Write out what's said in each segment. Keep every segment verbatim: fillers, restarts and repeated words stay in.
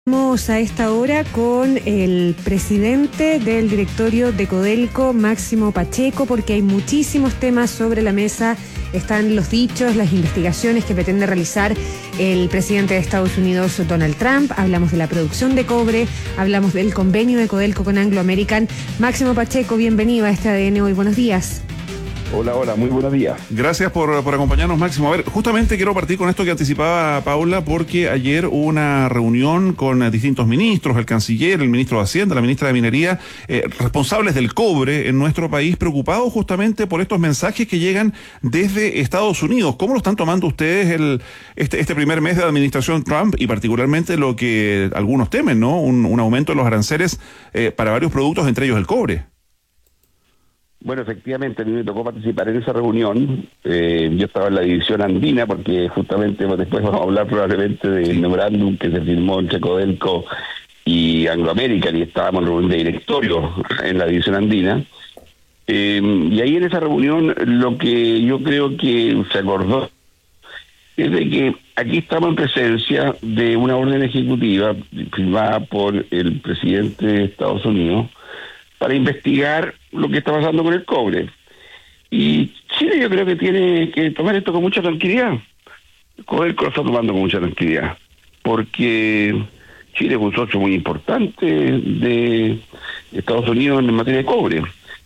Estamos a esta hora con el presidente del directorio de Codelco, Máximo Pacheco, porque hay muchísimos temas sobre la mesa. Están los dichos, las investigaciones que pretende realizar el presidente de Estados Unidos, Donald Trump. Hablamos de la producción de cobre, hablamos del convenio de Codelco con Anglo American. Máximo Pacheco, bienvenido a este A D N Hoy. Buenos días. Hola, hola, muy buenos días. Gracias por, por acompañarnos, Máximo. A ver, justamente quiero partir con esto que anticipaba Paula, porque ayer hubo una reunión con distintos ministros, el canciller, el ministro de Hacienda, la ministra de Minería, eh, responsables del cobre en nuestro país, preocupados justamente por estos mensajes que llegan desde Estados Unidos. ¿Cómo lo están tomando ustedes el, este, este primer mes de administración Trump y particularmente lo que algunos temen, ¿no? Un, un aumento de los aranceles eh, para varios productos, entre ellos el cobre. Bueno, efectivamente, a mí me tocó participar en esa reunión. Eh, yo estaba en la división andina porque justamente después vamos a hablar probablemente del memorándum que se firmó entre Codelco y Anglo American, y estábamos en reunión de directorio en la división andina. Eh, y ahí en esa reunión lo que yo creo que se acordó es de que aquí estamos en presencia de una orden ejecutiva firmada por el presidente de Estados Unidos para investigar lo que está pasando con el cobre. Y Chile yo creo que tiene que tomar esto con mucha tranquilidad. Codelco lo está tomando con mucha tranquilidad, porque Chile es un socio muy importante de Estados Unidos en materia de cobre.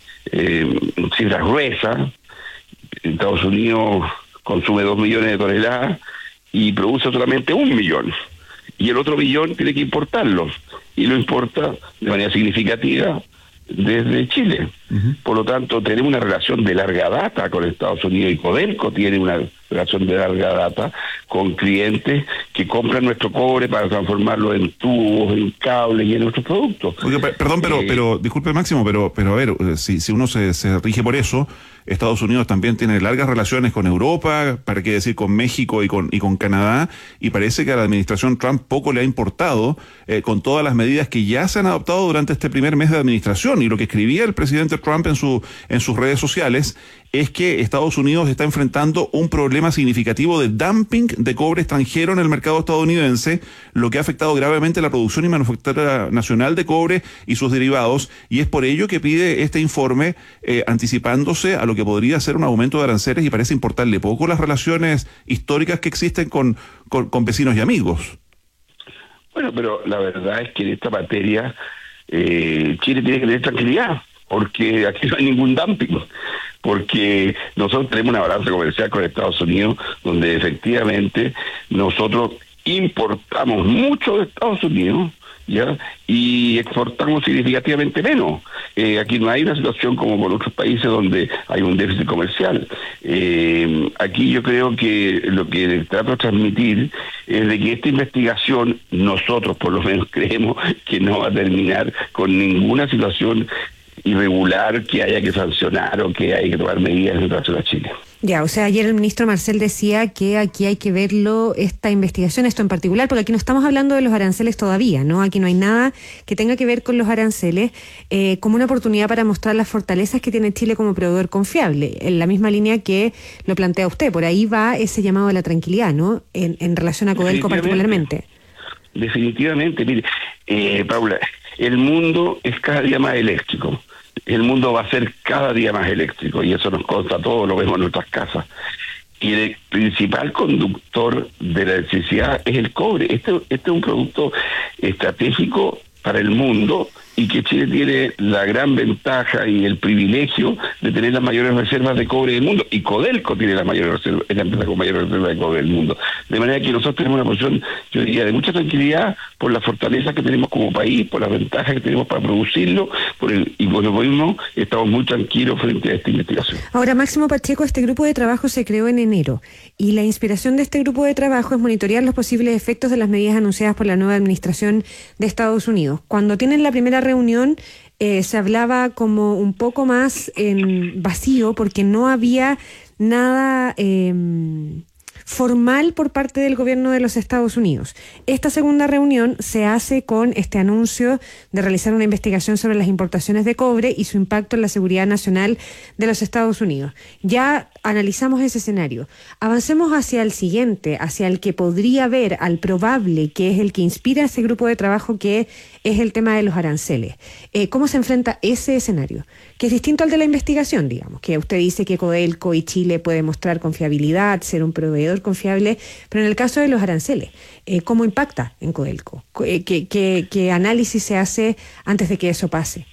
Eh, cifras gruesas. Estados Unidos consume dos millones de toneladas y produce solamente un millón. Y el otro millón tiene que importarlos. Y lo importa de manera significativa desde Chile. Uh-huh. Por lo tanto, tenemos una relación de larga data con Estados Unidos, y Codelco tiene una relación de larga data con clientes que compran nuestro cobre para transformarlo en tubos, en cables y en otros productos. Oye, perdón, pero, eh, pero disculpe, Máximo, pero, pero a ver, si, si uno se, se rige por eso, Estados Unidos también tiene largas relaciones con Europa, para qué decir con México y con y con Canadá, y parece que a la administración Trump poco le ha importado eh, con todas las medidas que ya se han adoptado durante este primer mes de administración. Y lo que escribía el presidente Trump en su en sus redes sociales es que Estados Unidos está enfrentando un problema significativo de dumping de cobre extranjero en el mercado estadounidense, lo que ha afectado gravemente la producción y manufactura nacional de cobre y sus derivados, y es por ello que pide este informe eh, anticipándose a lo que podría ser un aumento de aranceles, y parece importarle poco las relaciones históricas que existen con, con, con vecinos y amigos. Bueno, pero la verdad es que en esta materia eh, Chile tiene que tener tranquilidad, porque aquí no hay ningún dumping, porque nosotros tenemos una balanza comercial con Estados Unidos donde efectivamente nosotros importamos mucho de Estados Unidos, ¿ya? Y exportamos significativamente menos. Eh, aquí no hay una situación como con otros países donde hay un déficit comercial. Eh, aquí yo creo que lo que trato de transmitir es de que esta investigación, nosotros por lo menos creemos que no va a terminar con ninguna situación irregular que haya que sancionar o que haya que tomar medidas en relación a Chile. Ya, o sea, ayer el ministro Marcel decía que aquí hay que verlo, esta investigación, esto en particular, porque aquí no estamos hablando de los aranceles todavía, ¿no? Aquí no hay nada que tenga que ver con los aranceles, eh, como una oportunidad para mostrar las fortalezas que tiene Chile como proveedor confiable, en la misma línea que lo plantea usted. Por ahí va ese llamado a la tranquilidad, ¿no? En, en relación a Codelco particularmente. Definitivamente, mire, eh, Paula, el mundo es cada día más eléctrico. El mundo va a ser cada día más eléctrico, y eso nos consta a todos, lo vemos en nuestras casas. Y el principal conductor de la electricidad es el cobre. Este, este es un producto estratégico para el mundo, y que Chile tiene la gran ventaja y el privilegio de tener las mayores reservas de cobre del mundo, y Codelco tiene la mayor reserva, es la empresa con mayor reserva de cobre del mundo. De manera que nosotros tenemos una posición, yo diría, de mucha tranquilidad por las fortalezas que tenemos como país, por las ventajas que tenemos para producirlo, por el, y por lo mismo estamos muy tranquilos frente a esta investigación. Ahora, Máximo Pacheco, este grupo de trabajo se creó en enero, y la inspiración de este grupo de trabajo es monitorear los posibles efectos de las medidas anunciadas por la nueva administración de Estados Unidos. Cuando tienen la primera reunión, eh, se hablaba como un poco más en vacío, porque no había nada eh, formal por parte del gobierno de los Estados Unidos. Esta segunda reunión se hace con este anuncio de realizar una investigación sobre las importaciones de cobre y su impacto en la seguridad nacional de los Estados Unidos. Ya analizamos ese escenario. Avancemos hacia el siguiente, hacia el que podría ver, al probable, que es el que inspira ese grupo de trabajo, que es el tema de los aranceles. Eh, ¿Cómo se enfrenta ese escenario? Que es distinto al de la investigación, digamos, que usted dice que Codelco y Chile puede mostrar confiabilidad, ser un proveedor confiable, pero en el caso de los aranceles, eh, ¿cómo impacta en Codelco? ¿Qué, qué, qué análisis se hace antes de que eso pase?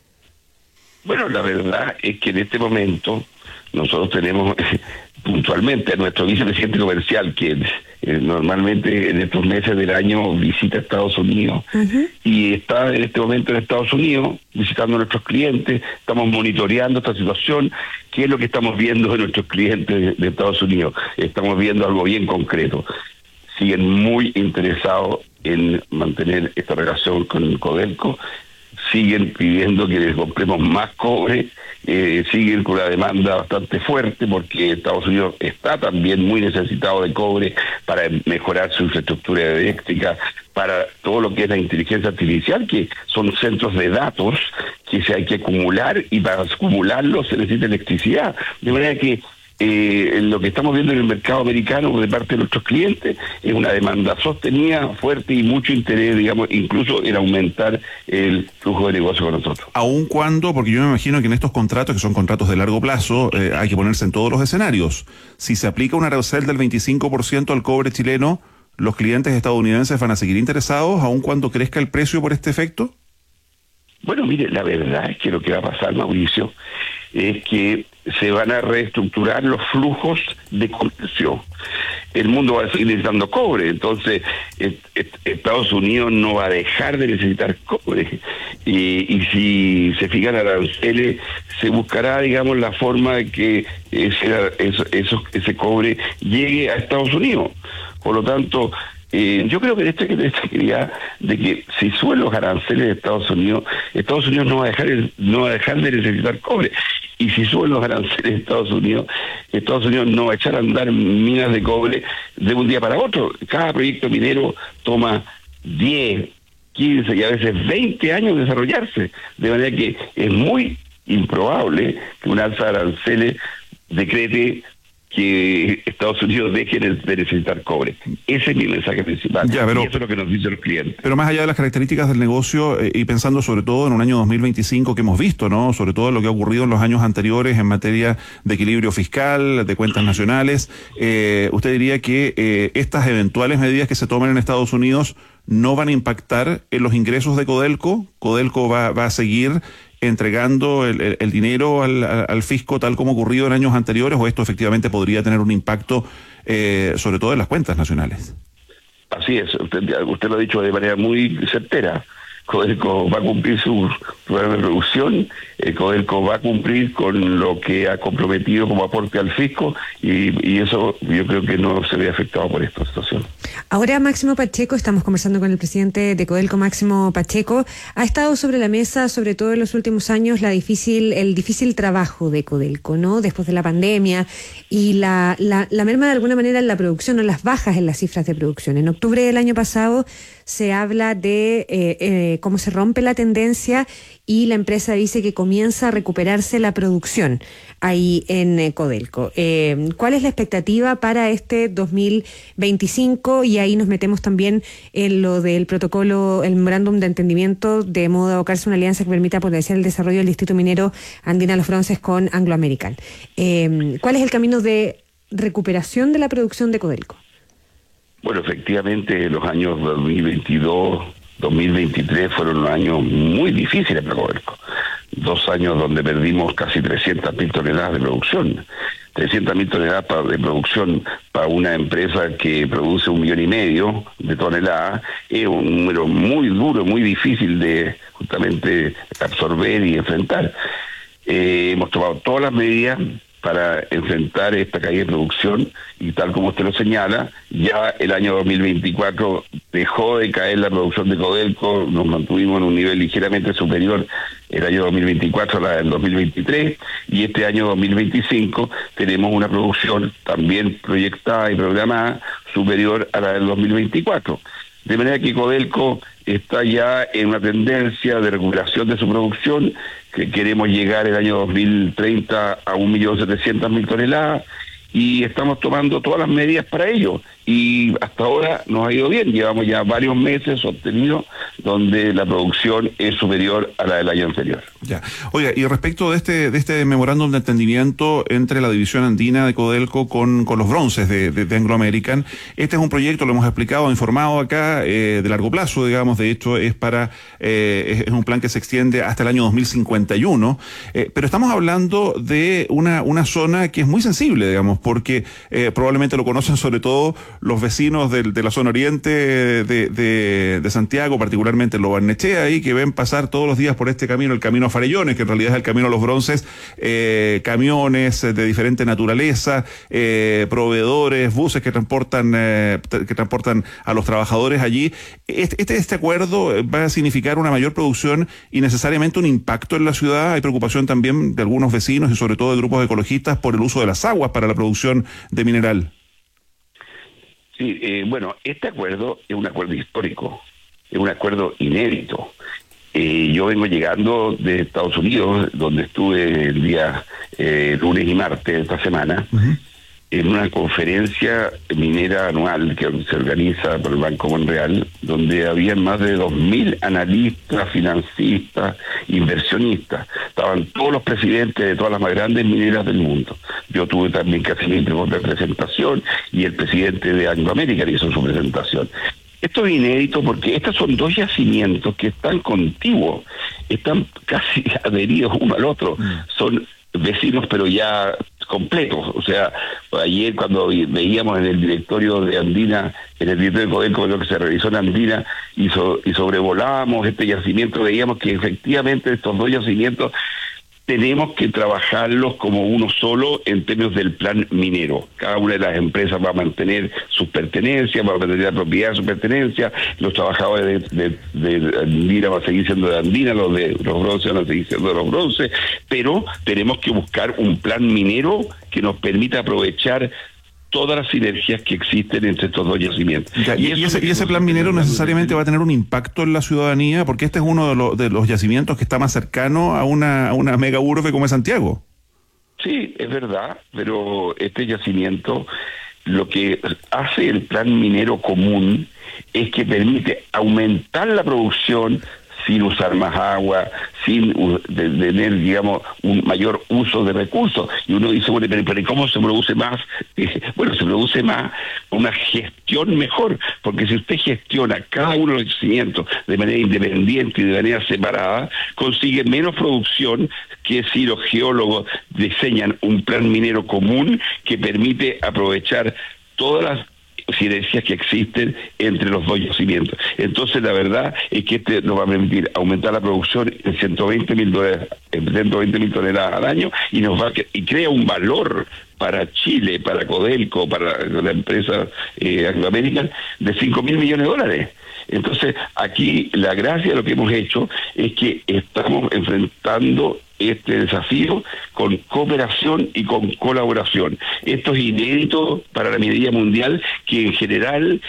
Bueno, la verdad es que en este momento nosotros tenemos puntualmente a nuestro vicepresidente comercial, que eh, normalmente en estos meses del año visita Estados Unidos, uh-huh. y está en este momento en Estados Unidos visitando a nuestros clientes. Estamos monitoreando esta situación. ¿Qué es lo que estamos viendo de nuestros clientes de, de Estados Unidos? Estamos viendo algo bien concreto. Siguen muy interesados en mantener esta relación con Codelco, siguen pidiendo que les compremos más cobre, eh, siguen con una demanda bastante fuerte porque Estados Unidos está también muy necesitado de cobre para mejorar su infraestructura eléctrica, para todo lo que es la inteligencia artificial, que son centros de datos que se hay que acumular, y para acumularlos se necesita electricidad. De manera que Eh, lo que estamos viendo en el mercado americano de parte de nuestros clientes es una demanda sostenida, fuerte y mucho interés, digamos, incluso en aumentar el flujo de negocio con nosotros. Aun cuando, porque yo me imagino que en estos contratos, que son contratos de largo plazo, eh, hay que ponerse en todos los escenarios. Si se aplica un arancel del veinticinco por ciento al cobre chileno, ¿los clientes estadounidenses van a seguir interesados aun cuando crezca el precio por este efecto? Bueno, mire, la verdad es que lo que va a pasar, Mauricio, es que se van a reestructurar los flujos de comercio. El mundo va a seguir necesitando cobre, entonces et, et, Estados Unidos no va a dejar de necesitar cobre. Y, y si se fijan aranceles, se buscará, digamos, la forma de que ese, eso, eso, ese cobre llegue a Estados Unidos. Por lo tanto, Eh, yo creo que en esta, esta idea de que si suben los aranceles de Estados Unidos, Estados Unidos no va a dejar el, no va a dejar de necesitar cobre. Y si suben los aranceles de Estados Unidos, Estados Unidos no va a echar a andar minas de cobre de un día para otro. Cada proyecto minero toma diez, quince y a veces veinte años desarrollarse. De manera que es muy improbable que un alza de aranceles decrete que Estados Unidos deje de necesitar cobre. Ese es mi mensaje principal. Ya, pero, y eso es lo que nos dicen los clientes. Pero más allá de las características del negocio, eh, y pensando sobre todo en un año dos mil veinticinco que hemos visto, ¿no? Sobre todo lo que ha ocurrido en los años anteriores en materia de equilibrio fiscal, de cuentas nacionales, eh, ¿usted diría que eh, estas eventuales medidas que se tomen en Estados Unidos no van a impactar en los ingresos de Codelco? ¿Codelco va, va a seguir entregando el, el, el dinero al, al fisco tal como ocurrido en años anteriores, o esto efectivamente podría tener un impacto eh, sobre todo en las cuentas nacionales? Así es, usted, usted lo ha dicho de manera muy certera. Codelco va a cumplir su programa de producción, eh, Codelco va a cumplir con lo que ha comprometido como aporte al fisco, y, y eso yo creo que no se ve afectado por esta situación. Ahora Máximo Pacheco, estamos conversando con el presidente de Codelco, Máximo Pacheco. Ha estado sobre la mesa, sobre todo en los últimos años, la difícil, el difícil trabajo de Codelco, ¿no? Después de la pandemia y la, la, la merma de alguna manera en la producción, o las bajas en las cifras de producción. En octubre del año pasado se habla de eh, eh, cómo se rompe la tendencia y la empresa dice que comienza a recuperarse la producción ahí en eh, Codelco. Eh, ¿Cuál es la expectativa para este dos mil veinticinco? Y ahí nos metemos también en lo del protocolo, el memorándum de entendimiento, de modo de abocarse a una alianza que permita potenciar el desarrollo del Distrito Minero Andina Los Bronces con Anglo American. Eh, ¿Cuál es el camino de recuperación de la producción de Codelco? Bueno, efectivamente, los años dos mil veintidós, dos mil veintitrés fueron unos años muy difíciles para Codelco. Dos años donde perdimos casi trescientas mil toneladas de producción. trescientas mil toneladas de producción para una empresa que produce un millón y medio de toneladas es un número muy duro, muy difícil de justamente absorber y enfrentar. Eh, hemos tomado todas las medidas para enfrentar esta caída de producción, y tal como usted lo señala, ya el año dos mil veinticuatro dejó de caer la producción de Codelco, nos mantuvimos en un nivel ligeramente superior el año dos mil veinticuatro a la del dos mil veintitrés, y este año dos mil veinticinco tenemos una producción también proyectada y programada superior a la del dos mil veinticuatro. De manera que Codelco está ya en una tendencia de recuperación de su producción, que queremos llegar el año dos mil treinta a un millón setecientas mil toneladas, y estamos tomando todas las medidas para ello. Y hasta ahora nos ha ido bien, llevamos ya varios meses obtenidos donde la producción es superior a la del año anterior. Ya. Oiga, y respecto de este de este memorándum de entendimiento entre la división andina de Codelco con, con los bronces de, de, de Anglo American, este es un proyecto, lo hemos explicado, informado acá, eh, de largo plazo, digamos, de hecho es para eh, es, es un plan que se extiende hasta el año dos mil cincuenta y uno, eh, pero estamos hablando de una, una zona que es muy sensible, digamos, porque eh, probablemente lo conocen sobre todo los vecinos de, de la zona oriente de, de, de Santiago, particularmente en Lo Barnechea, ahí que ven pasar todos los días por este camino, el camino a Farellones, que en realidad es el camino a los bronces, eh, camiones de diferente naturaleza, eh, proveedores, buses que transportan eh, que transportan a los trabajadores allí. Este, este acuerdo va a significar una mayor producción y necesariamente un impacto en la ciudad. Hay preocupación también de algunos vecinos y sobre todo de grupos ecologistas por el uso de las aguas para la producción de mineral. Sí, eh, bueno, este acuerdo es un acuerdo histórico, es un acuerdo inédito. Eh, yo vengo llegando de Estados Unidos, donde estuve el día eh, lunes y martes de esta semana, uh-huh. en una conferencia minera anual que se organiza por el Banco Monreal, donde habían más de dos mil analistas, financistas, inversionistas. Estaban todos los presidentes de todas las más grandes mineras del mundo. Yo tuve también que hacer mi propia presentación, y el presidente de Anglo American hizo su presentación. Esto es inédito porque estos son dos yacimientos que están contiguos, están casi adheridos uno al otro, mm. son vecinos pero ya completos. O sea, ayer cuando veíamos en el directorio de Andina, en el directorio de Codelco, lo que se realizó en Andina, y, so, y sobrevolábamos este yacimiento, veíamos que efectivamente estos dos yacimientos tenemos que trabajarlos como uno solo en términos del plan minero. Cada una de las empresas va a mantener sus pertenencias, va a mantener la propiedad de sus pertenencias, los trabajadores de, de, de Andina van a seguir siendo de Andina, los de los bronces van a seguir siendo de los bronces, pero tenemos que buscar un plan minero que nos permita aprovechar todas las sinergias que existen entre estos dos yacimientos. Ya, y, y, ese, y ese plan minero necesariamente va a tener un impacto en la ciudadanía, porque este es uno de, lo, de los yacimientos que está más cercano a una, a una mega urbe como es Santiago. Sí, es verdad, pero este yacimiento, lo que hace el plan minero común es que permite aumentar la producción sin usar más agua, sin de, de tener, digamos, un mayor uso de recursos. Y uno dice, bueno, pero, pero ¿cómo se produce más? Eh, bueno, se produce más con una gestión mejor, porque si usted gestiona cada uno de los yacimientos de manera independiente y de manera separada, consigue menos producción que si los geólogos diseñan un plan minero común que permite aprovechar todas las sinergias que existen entre los dos yacimientos. Entonces la verdad es que este nos va a permitir aumentar la producción en ciento veinte mil toneladas al año, y nos va a, y crea un valor para Chile, para Codelco, para la empresa eh, Anglo American, de cinco mil millones de dólares. Entonces aquí la gracia de lo que hemos hecho es que estamos enfrentando este desafío con cooperación y con colaboración. Esto es inédito para la minería mundial, que en general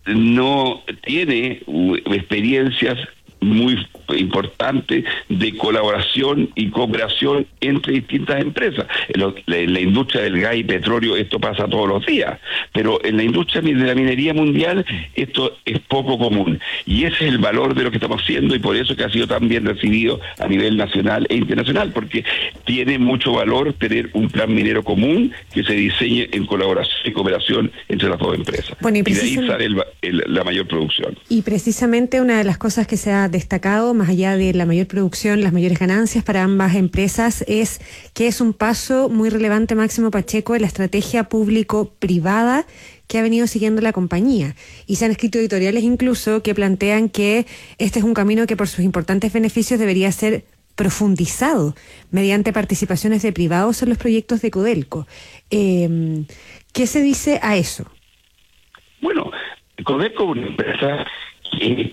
no tiene experiencias muy importante de colaboración y cooperación entre distintas empresas. En, lo, en la industria del gas y petróleo esto pasa todos los días, pero en la industria de la minería mundial esto es poco común, y ese es el valor de lo que estamos haciendo, y por eso que ha sido tan bien recibido a nivel nacional e internacional, porque tiene mucho valor tener un plan minero común que se diseñe en colaboración y cooperación entre las dos empresas. Bueno, y, y de ahí sale el, el, la mayor producción. Y precisamente una de las cosas que se ha destacado, más allá de la mayor producción, las mayores ganancias para ambas empresas, es que es un paso muy relevante, Máximo Pacheco, en la estrategia público-privada que ha venido siguiendo la compañía. Y se han escrito editoriales incluso que plantean que este es un camino que por sus importantes beneficios debería ser profundizado mediante participaciones de privados en los proyectos de Codelco. Eh, ¿Qué se dice a eso? Bueno, Codelco es una empresa que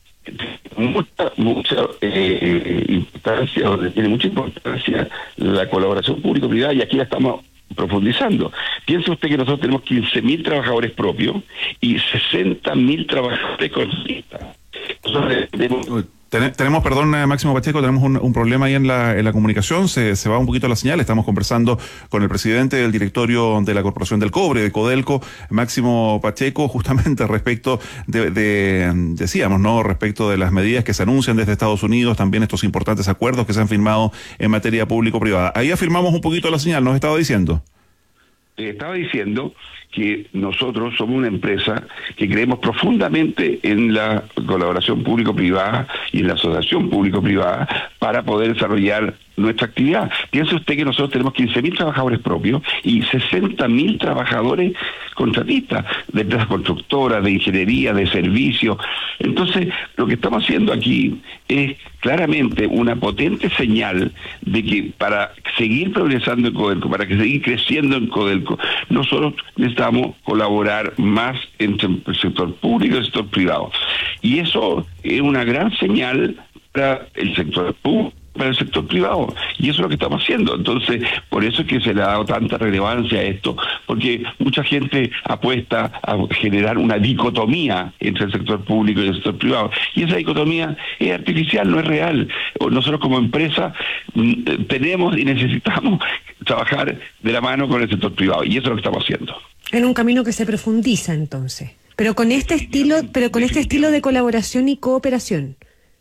mucha mucha eh, importancia, donde tiene mucha importancia la colaboración público-privada, y aquí la estamos profundizando. Piense usted que nosotros tenemos quince mil trabajadores propios y sesenta mil trabajadores contratistas. Nosotros tenemos... Ten, tenemos, perdón, Máximo Pacheco, tenemos un, un problema ahí en la, en la comunicación, se, se va un poquito la señal. Estamos conversando con el presidente del directorio de la Corporación del Cobre, de Codelco, Máximo Pacheco, justamente respecto de, de, decíamos, ¿no? Respecto de las medidas que se anuncian desde Estados Unidos, también estos importantes acuerdos que se han firmado en materia público-privada. Ahí afirmamos un poquito la señal, nos estaba diciendo. Estaba diciendo que nosotros somos una empresa que creemos profundamente en la colaboración público-privada y en la asociación público-privada para poder desarrollar nuestra actividad. Piense usted que nosotros tenemos quince mil trabajadores propios y sesenta mil trabajadores contratistas, de empresas constructoras, de ingeniería, de servicios. Entonces, lo que estamos haciendo aquí es claramente una potente señal de que para seguir progresando en Codelco, para que seguir creciendo en Codelco, nosotros necesitamos colaborar más entre el sector público y el sector privado. Y eso es una gran señal para el sector público, para el sector privado, y eso es lo que estamos haciendo. Entonces, por eso es que se le ha dado tanta relevancia a esto, porque mucha gente apuesta a generar una dicotomía entre el sector público y el sector privado, y esa dicotomía es artificial, no es real. Nosotros como empresa tenemos y necesitamos trabajar de la mano con el sector privado, y eso es lo que estamos haciendo. En un camino que se profundiza, entonces, pero con este estilo, pero con este estilo de colaboración y cooperación,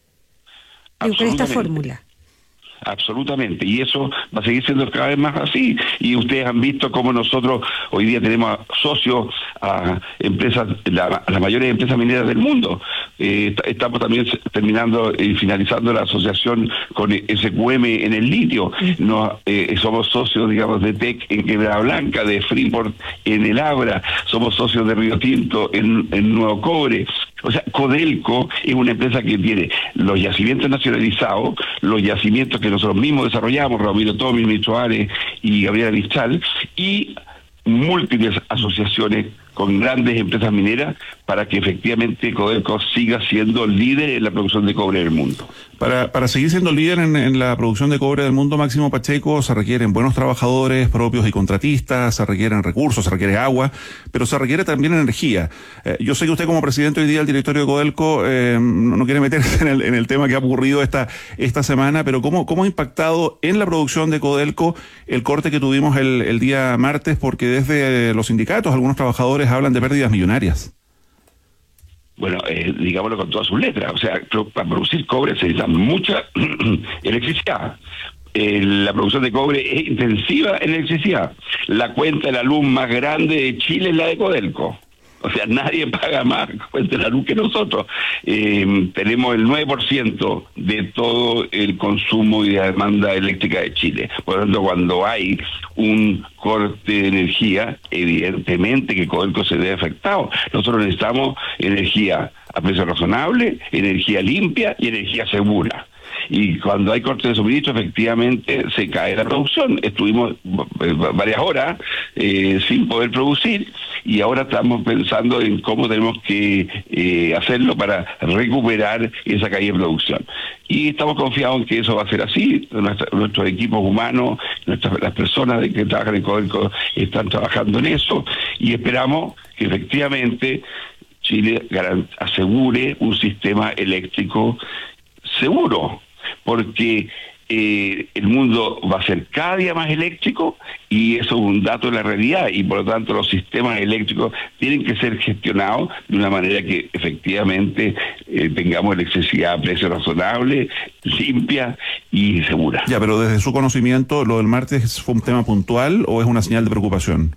y con esta fórmula. Absolutamente, y eso va a seguir siendo cada vez más así. Y ustedes han visto cómo nosotros hoy día tenemos socios a empresas, la, las mayores empresas mineras del mundo. Eh, estamos también terminando y finalizando la asociación con S Q M en el litio. Nos, eh, somos socios, digamos, de T E C en Quebrada Blanca, de Freeport en el Abra, somos socios de Río Tinto en, en Nuevo Cobre. O sea, Codelco es una empresa que tiene los yacimientos nacionalizados, los yacimientos que nosotros mismos desarrollamos, Ramiro Tomi, Micho Ares y Gabriela Mistral, y múltiples asociaciones con grandes empresas mineras para que efectivamente Codelco siga siendo líder en la producción de cobre del mundo. Para, para seguir siendo líder en, en la producción de cobre del mundo, Máximo Pacheco, se requieren buenos trabajadores propios y contratistas, se requieren recursos, se requiere agua, pero se requiere también energía. Eh, yo sé que usted como presidente hoy día del directorio de Codelco eh, no, no quiere meterse en el, en el tema que ha ocurrido esta, esta semana, pero ¿cómo, cómo ha impactado en la producción de Codelco el corte que tuvimos el, el día martes? Porque desde los sindicatos algunos trabajadores hablan de pérdidas millonarias. Bueno, eh, digámoslo con todas sus letras, o sea, para producir cobre se necesita mucha electricidad. Eh, la producción de cobre es intensiva en electricidad. La cuenta de la luz más grande de Chile es la de Codelco. O sea, nadie paga más cuenta de la luz que nosotros. Eh, tenemos el nueve por ciento de todo el consumo y la demanda eléctrica de Chile. Por lo tanto, cuando hay un corte de energía, evidentemente que Codelco se ve afectado. Nosotros necesitamos energía a precio razonable, energía limpia y energía segura. Y cuando hay corte de suministro, efectivamente se cae la producción. Estuvimos varias horas eh, sin poder producir y ahora estamos pensando en cómo tenemos que eh, hacerlo para recuperar esa caída de producción. Y estamos confiados en que eso va a ser así. Nuestra, nuestros equipos humanos, nuestras, las personas de que trabajan en Codelco están trabajando en eso y esperamos que efectivamente Chile asegure un sistema eléctrico seguro, porque eh, el mundo va a ser cada día más eléctrico y eso es un dato de la realidad y por lo tanto los sistemas eléctricos tienen que ser gestionados de una manera que efectivamente eh, tengamos electricidad a precio razonable, limpia y segura. Ya, pero desde su conocimiento, ¿lo del martes fue un tema puntual o es una señal de preocupación?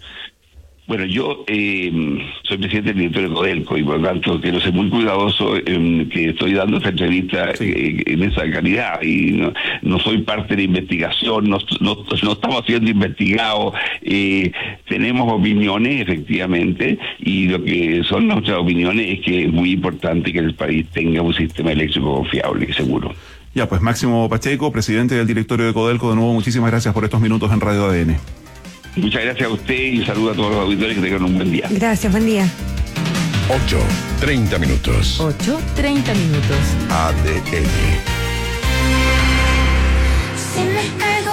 Bueno, yo eh, soy presidente del directorio de Codelco y por lo tanto quiero ser muy cuidadoso en que estoy dando esta entrevista sí. eh, en esa calidad y no, no soy parte de investigación, no, no, no estamos siendo investigados, eh, tenemos opiniones efectivamente y lo que son nuestras opiniones es que es muy importante que el país tenga un sistema eléctrico confiable y seguro. Ya, pues Máximo Pacheco, presidente del directorio de Codelco, de nuevo muchísimas gracias por estos minutos en Radio A D N. Muchas gracias a usted y saludo a todos los auditores, que tengan un buen día. Gracias, buen día. ocho, treinta minutos. ocho, treinta minutos. A D N. Si me